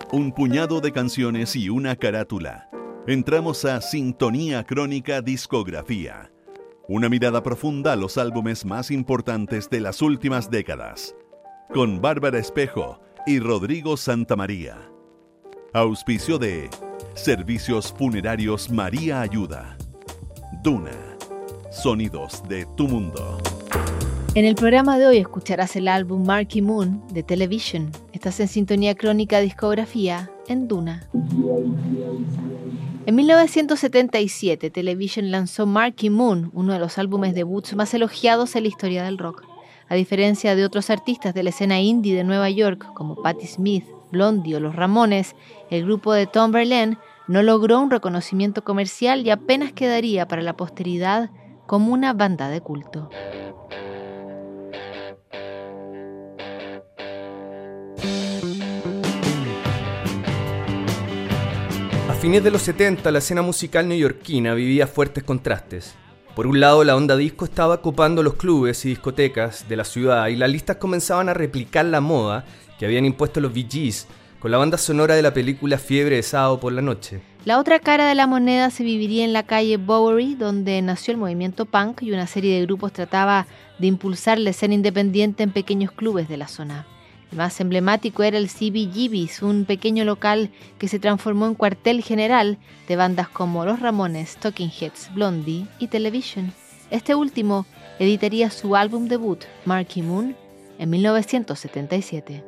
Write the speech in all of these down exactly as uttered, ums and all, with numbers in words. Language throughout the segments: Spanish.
Un puñado de canciones y una carátula. Entramos a Sintonía Crónica Discografía. Una mirada profunda a los álbumes más importantes de las últimas décadas. Con Bárbara Espejo y Rodrigo Santamaría. Auspicio de Servicios Funerarios María Ayuda. Duna. Sonidos de tu mundo. En el programa de hoy escucharás el álbum Marquee Moon de Television. Estás en Sintonía Crónica Discografía en Duna. En mil novecientos setenta y siete, Television lanzó Marquee Moon, uno de los álbumes debuts más elogiados en la historia del rock. A diferencia de otros artistas de la escena indie de Nueva York, como Patti Smith, Blondie o Los Ramones, el grupo de Tom Verlaine no logró un reconocimiento comercial y apenas quedaría para la posteridad como una banda de culto. A fines de los setenta, la escena musical neoyorquina vivía fuertes contrastes. Por un lado, la onda disco estaba ocupando los clubes y discotecas de la ciudad y las listas comenzaban a replicar la moda que habían impuesto los Bee Gees con la banda sonora de la película Fiebre de Sábado por la Noche. La otra cara de la moneda se viviría en la calle Bowery, donde nació el movimiento punk y una serie de grupos trataba de impulsar la escena independiente en pequeños clubes de la zona. El más emblemático era el C B G B's, un pequeño local que se transformó en cuartel general de bandas como Los Ramones, Talking Heads, Blondie y Television. Este último editaría su álbum debut, Marquee Moon, en mil novecientos setenta y siete.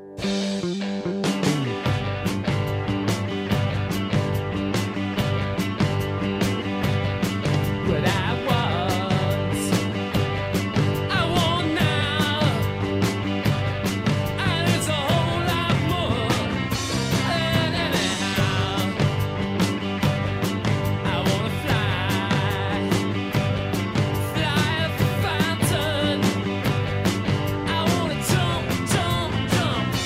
Jump, jump, jump.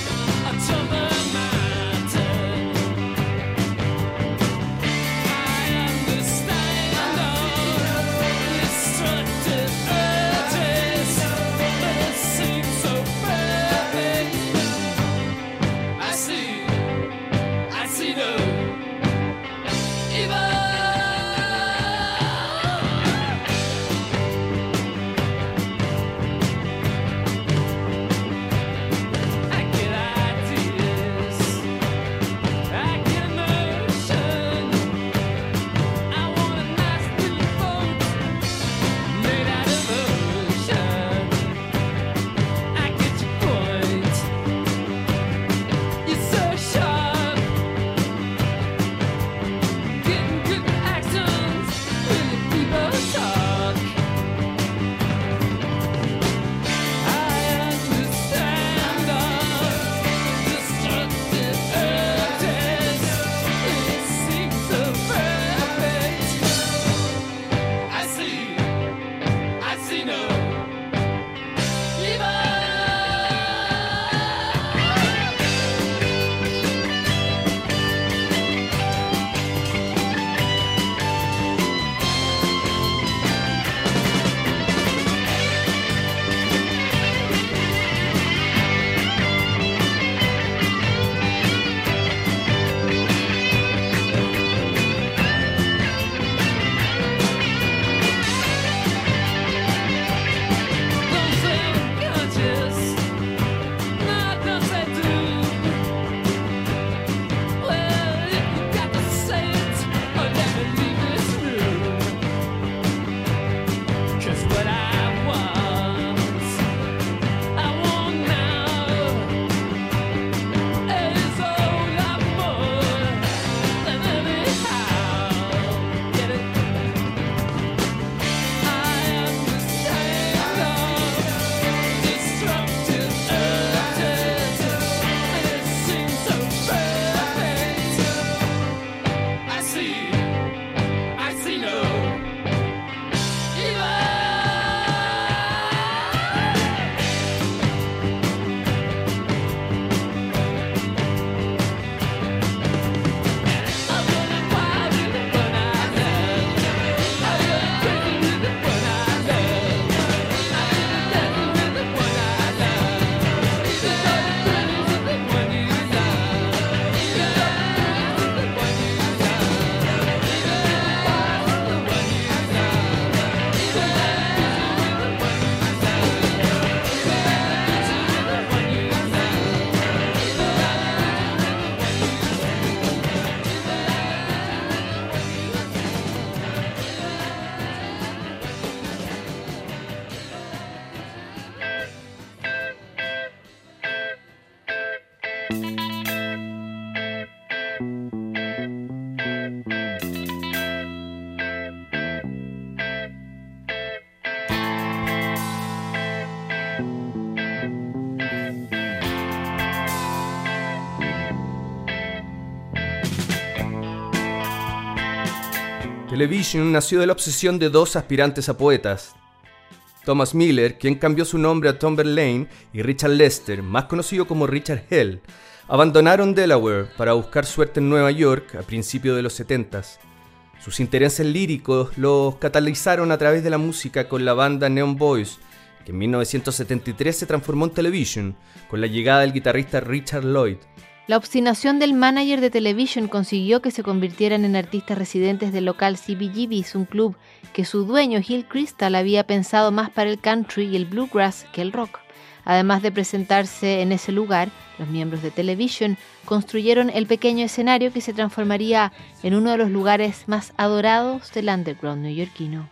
Television nació de la obsesión de dos aspirantes a poetas. Thomas Miller, quien cambió su nombre a Tom Verlaine, y Richard Lester, más conocido como Richard Hell, abandonaron Delaware para buscar suerte en Nueva York a principios de los setentas. Sus intereses líricos los catalizaron a través de la música con la banda Neon Boys, que en mil novecientos setenta y tres se transformó en Television, con la llegada del guitarrista Richard Lloyd. La obstinación del manager de Television consiguió que se convirtieran en artistas residentes del local C B G B's, un club que su dueño Hill Crystal había pensado más para el country y el bluegrass que el rock. Además de presentarse en ese lugar, los miembros de Television construyeron el pequeño escenario que se transformaría en uno de los lugares más adorados del underground neoyorquino.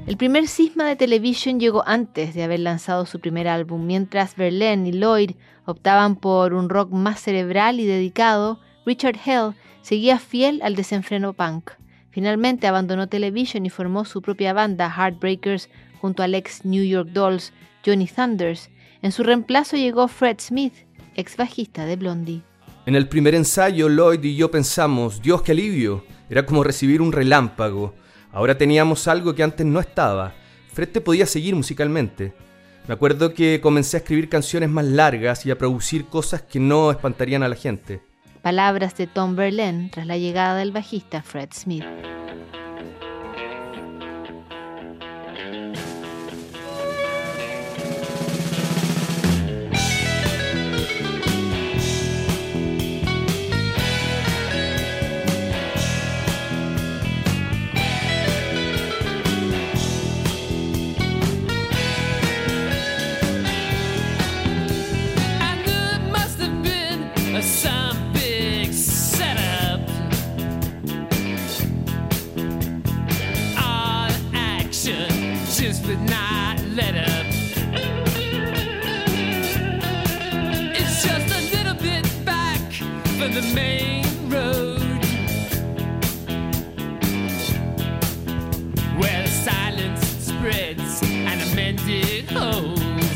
El primer cisma de Television llegó antes de haber lanzado su primer álbum. Mientras Verlaine y Lloyd optaban por un rock más cerebral y dedicado, Richard Hell seguía fiel al desenfreno punk. Finalmente abandonó Television y formó su propia banda, Heartbreakers, junto al ex New York Dolls, Johnny Thunders. En su reemplazo llegó Fred Smith, ex bajista de Blondie. En el primer ensayo, Lloyd y yo pensamos, Dios, qué alivio. Era como recibir un relámpago. Ahora teníamos algo que antes no estaba. Fred te podía seguir musicalmente. Me acuerdo que comencé a escribir canciones más largas y a producir cosas que no espantarían a la gente. Palabras de Tom Verlaine tras la llegada del bajista Fred Smith. Some big setup. All action just would not let up. It's just a little bit back from the main road, where the silence spreads and the mended holds.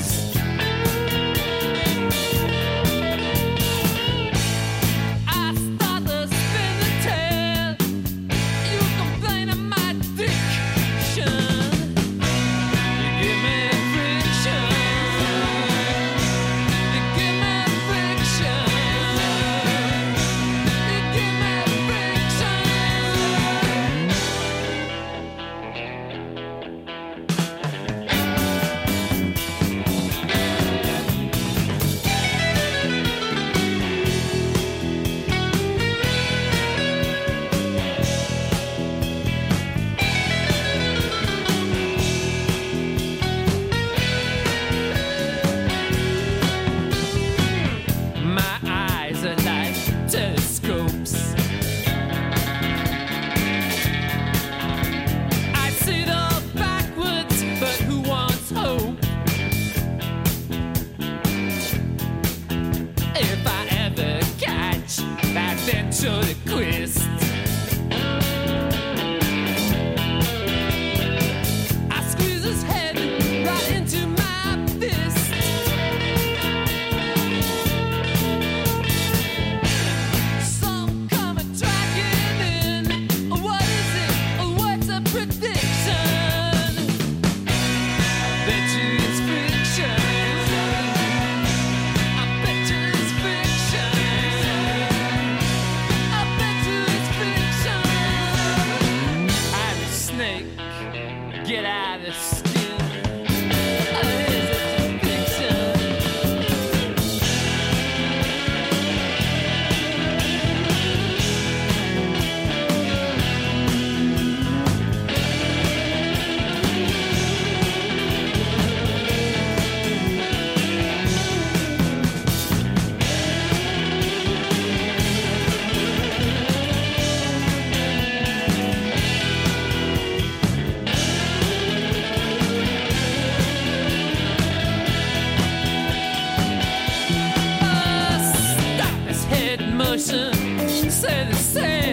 Say the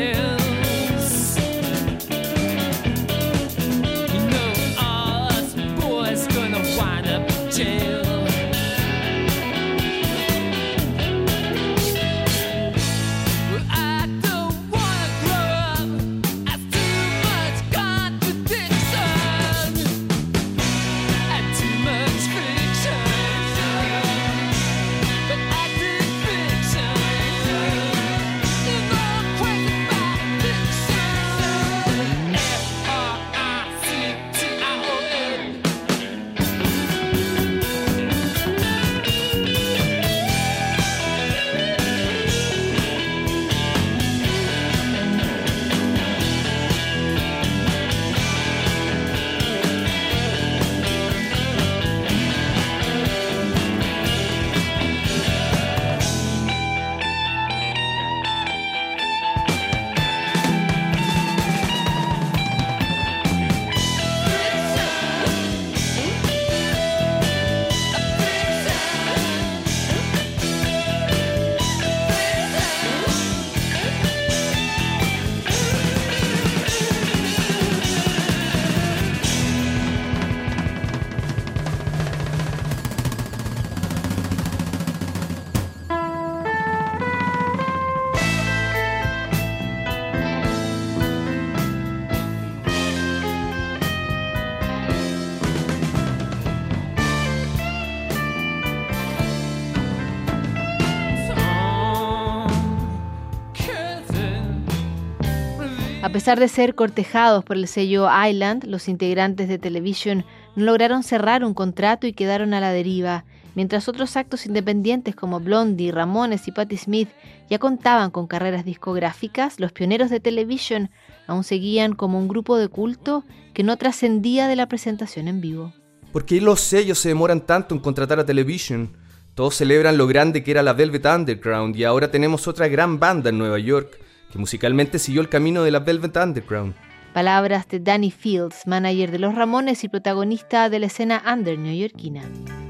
sales. You know all us boys gonna wind up in jail. Well, I don't wanna grow up. That's too much contradiction and too much fiction. But I did fiction. Crazy A pesar de ser cortejados por el sello Island, los integrantes de Television no lograron cerrar un contrato y quedaron a la deriva, mientras otros actos independientes como Blondie, Ramones y Patti Smith ya contaban con carreras discográficas. Los pioneros de Television aún seguían como un grupo de culto que no trascendía de la presentación en vivo. ¿Por qué los sellos se demoran tanto en contratar a Television? Todos celebran lo grande que era la Velvet Underground y ahora tenemos otra gran banda en Nueva York que musicalmente siguió el camino de la Velvet Underground. Palabras de Danny Fields, manager de los Ramones y protagonista de la escena under neoyorquina.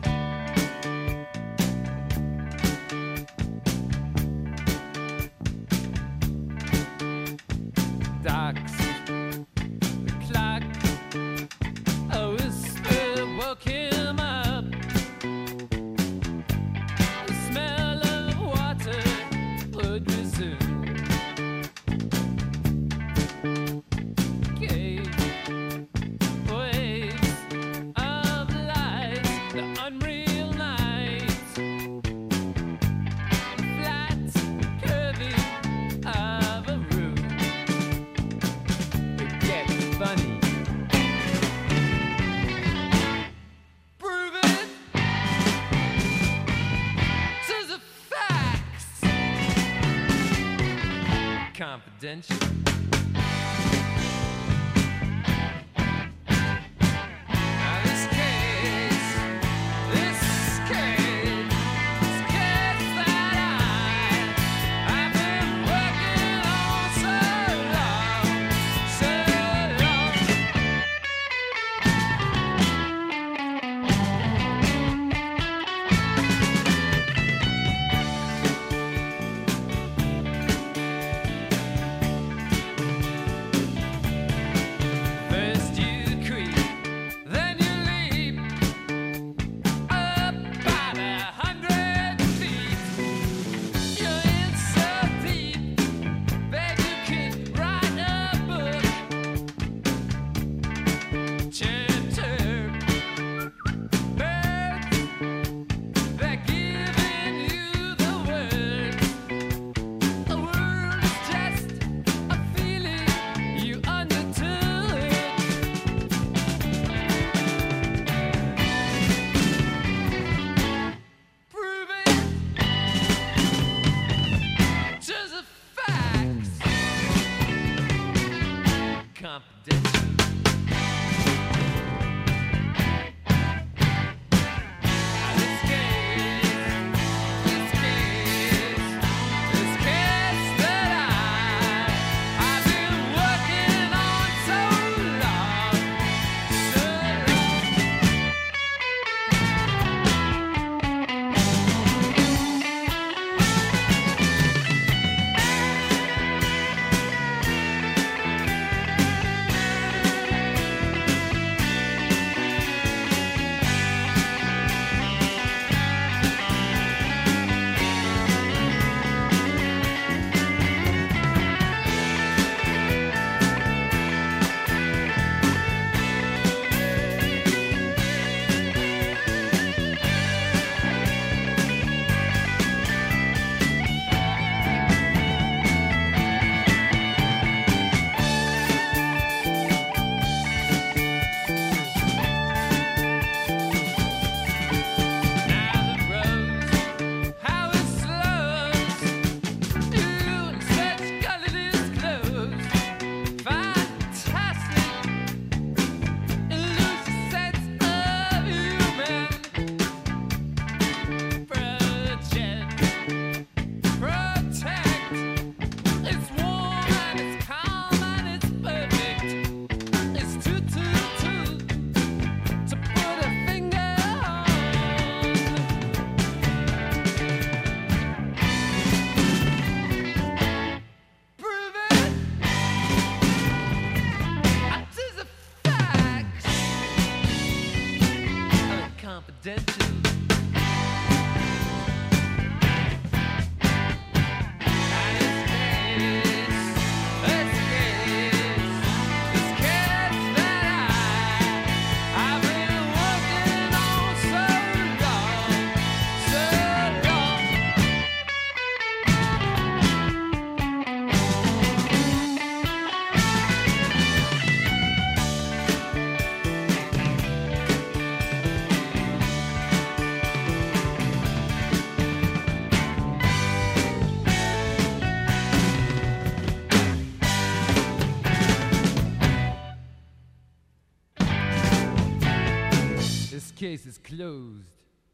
Confidential. case is closed.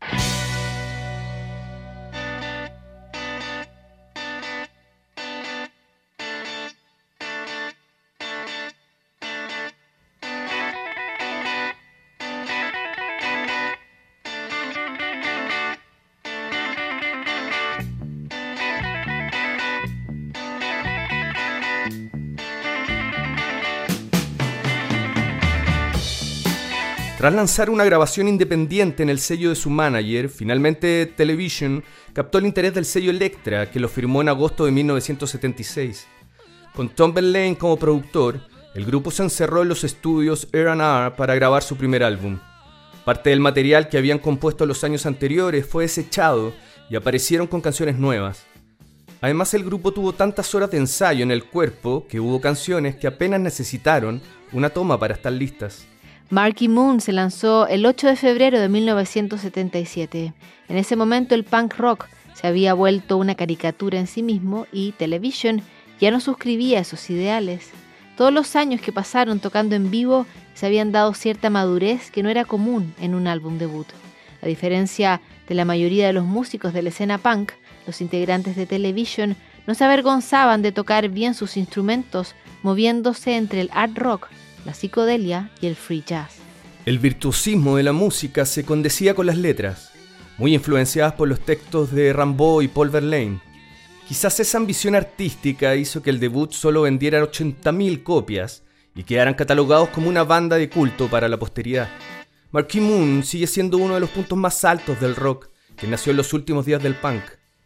Tras lanzar una grabación independiente en el sello de su manager, finalmente Television captó el interés del sello Elektra, que lo firmó en agosto de mil novecientos setenta y seis. Con Tom Verlaine como productor, el grupo se encerró en los estudios erre and erre para grabar su primer álbum. Parte del material que habían compuesto los años anteriores fue desechado y aparecieron con canciones nuevas. Además, el grupo tuvo tantas horas de ensayo en el cuerpo que hubo canciones que apenas necesitaron una toma para estar listas. Marquee Moon se lanzó el ocho de febrero de mil novecientos setenta y siete. En ese momento el punk rock se había vuelto una caricatura en sí mismo y Television ya no suscribía esos ideales. Todos los años que pasaron tocando en vivo se habían dado cierta madurez que no era común en un álbum debut. A diferencia de la mayoría de los músicos de la escena punk, los integrantes de Television no se avergonzaban de tocar bien sus instrumentos, moviéndose entre el art rock, la psicodelia y el free jazz. El virtuosismo de la música se condecía con las letras, muy influenciadas por los textos de Rimbaud y Paul Verlaine. Quizás esa ambición artística hizo que el debut solo vendiera ochenta mil copias y quedaran catalogados como una banda de culto para la posteridad. Marquee Moon sigue siendo uno de los puntos más altos del rock, que nació en los últimos días del punk.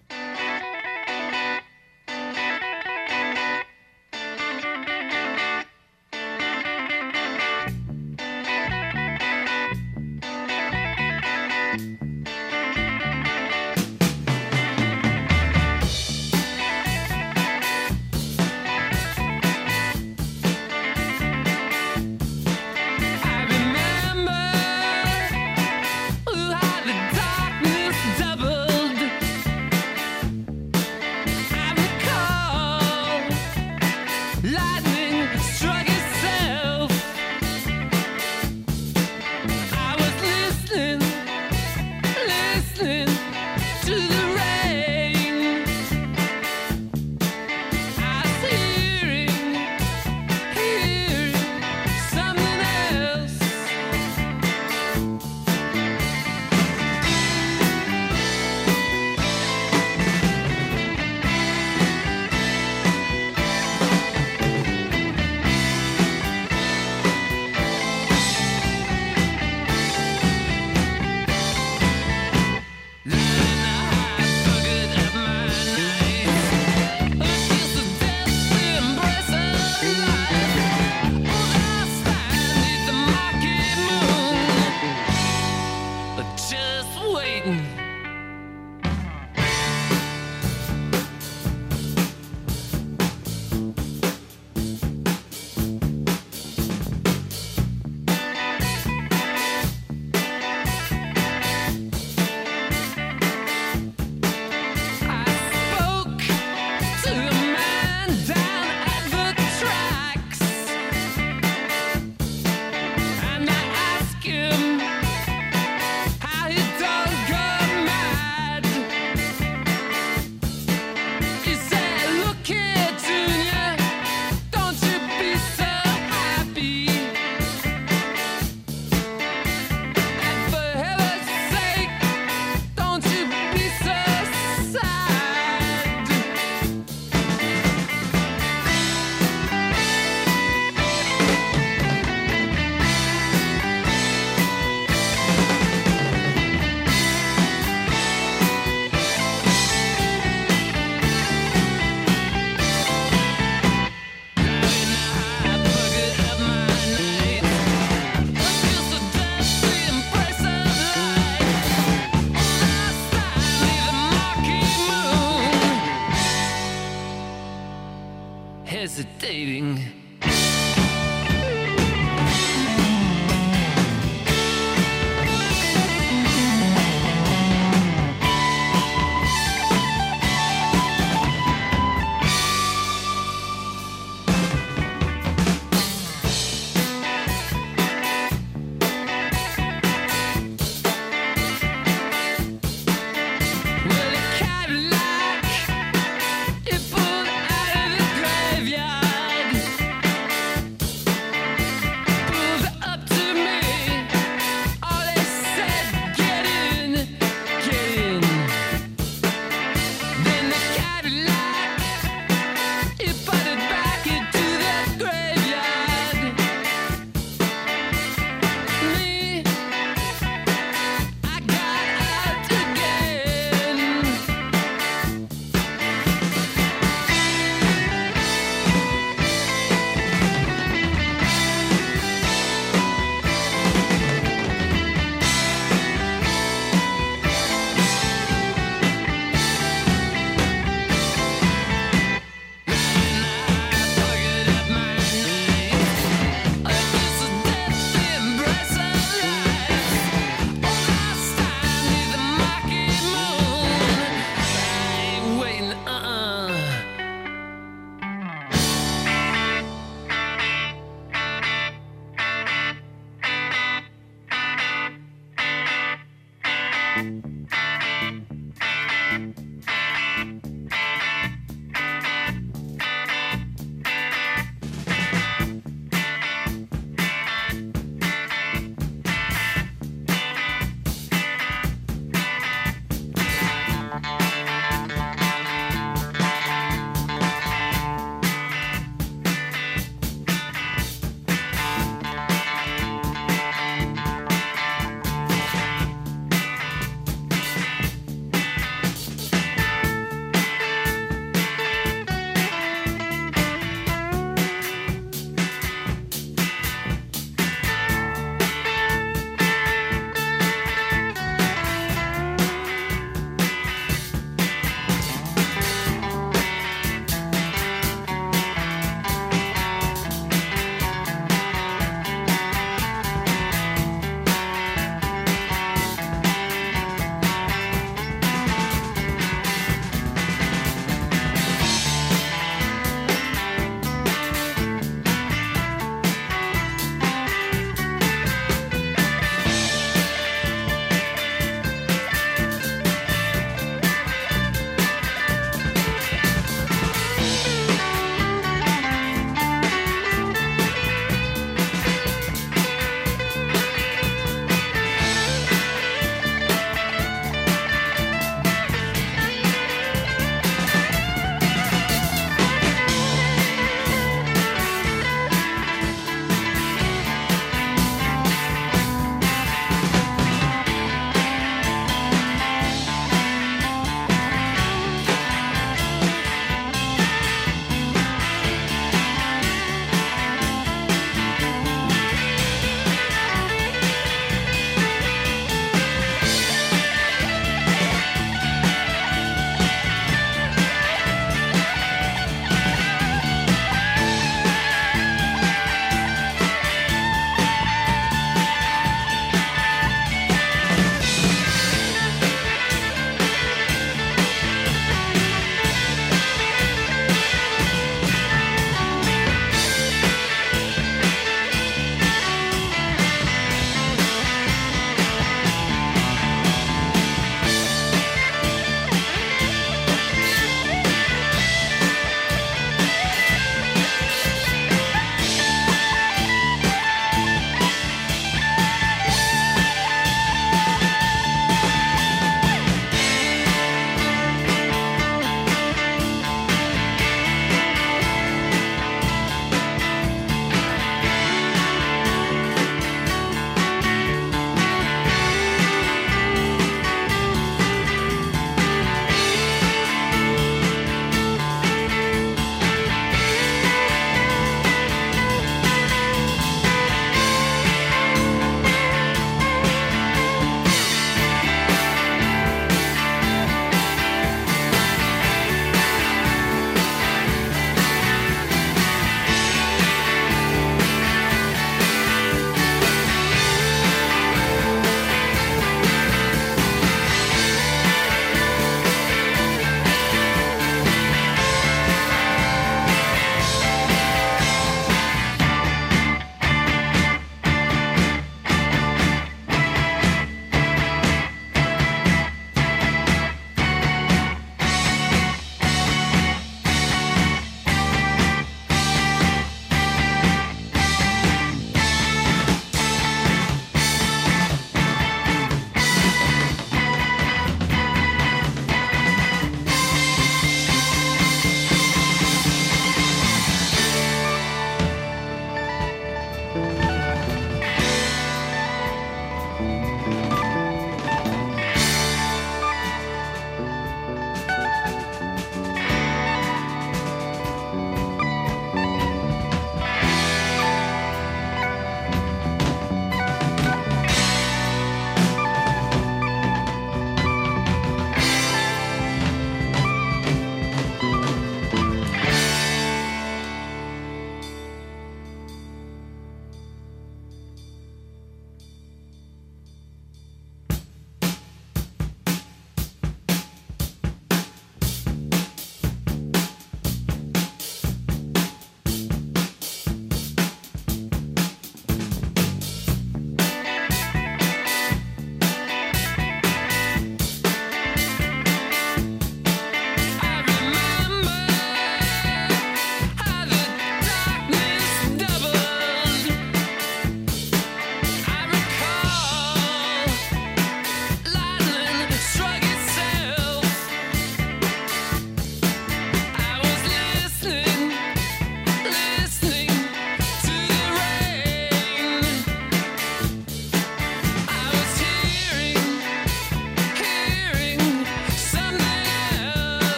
hesitating.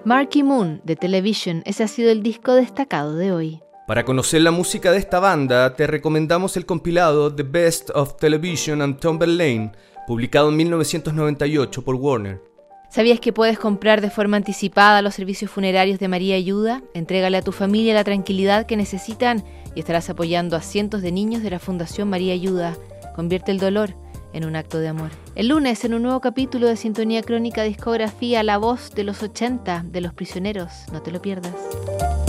Marquee Moon de Television, ese ha sido el disco destacado de hoy. Para conocer la música de esta banda, te recomendamos el compilado The Best of Television and Tomberlane, publicado en mil novecientos noventa y ocho por Warner. ¿Sabías que puedes comprar de forma anticipada los servicios funerarios de María Ayuda? Entrégale a tu familia la tranquilidad que necesitan y estarás apoyando a cientos de niños de la Fundación María Ayuda. Convierte el dolor en un acto de amor. El lunes, en un nuevo capítulo de Sintonía Crónica Discografía, la voz de los ochenta de Los Prisioneros. No te lo pierdas.